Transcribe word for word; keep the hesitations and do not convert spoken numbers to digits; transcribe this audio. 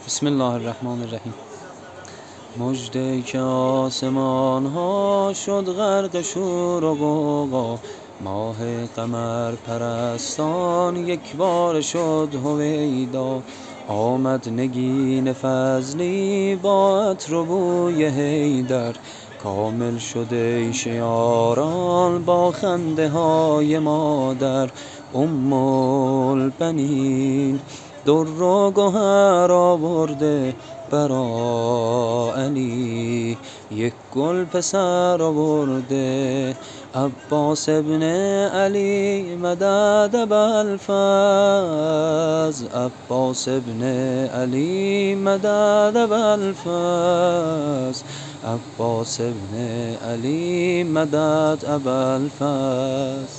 بسم الله الرحمن الرحیم. مژده که آسمان ها شد غرق شور و غوغا، ماه قمر پرستان یک بار شد هویدا. آمد نگین فضلی با عطر و بوی حیدر، کامل شده عیش یاران با خنده های مادر. ام البنین در و گهر آورده برا علی، یک گل پسر آورده. عباس ابن علی مدد ابوالفضل، عباس ابن علی مدد ابوالفضل، عباس ابن علی مدد ابوالفضل.